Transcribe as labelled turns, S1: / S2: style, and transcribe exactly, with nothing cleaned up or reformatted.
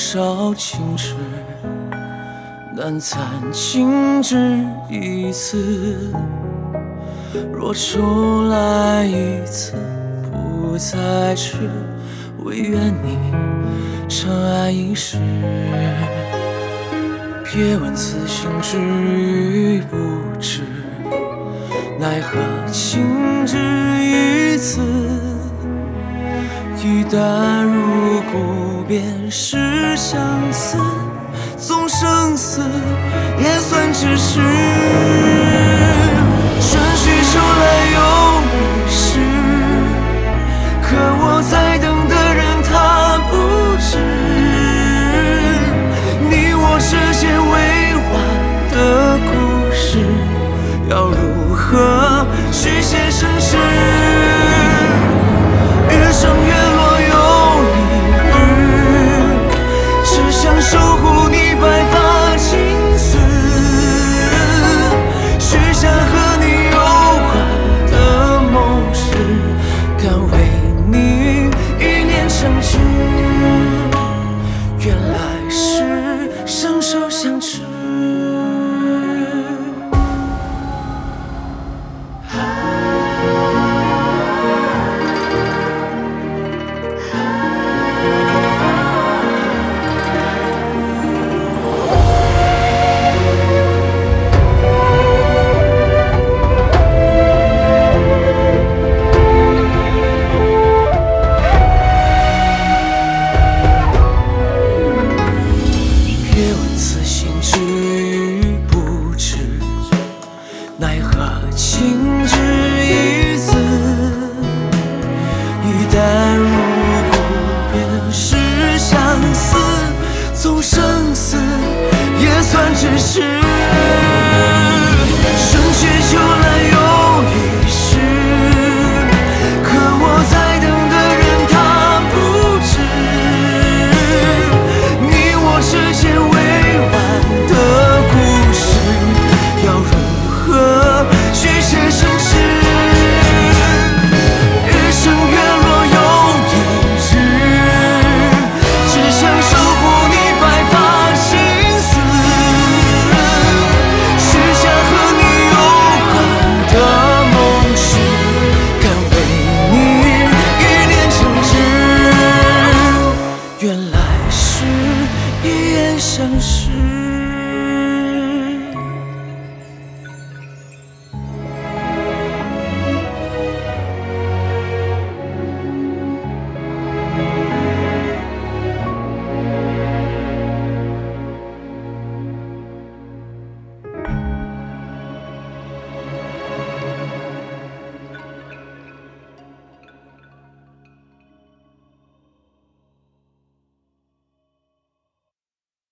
S1: 少情痴，难残情只一次。若重来一次，不再迟，唯愿你长安一世。别问此心知与不知，奈何情只一次。一旦入骨，便是相思，纵生死也算咫尺。春去秋来又一世，可我在等的人他不知，你我这些未完的故事，要如何续写成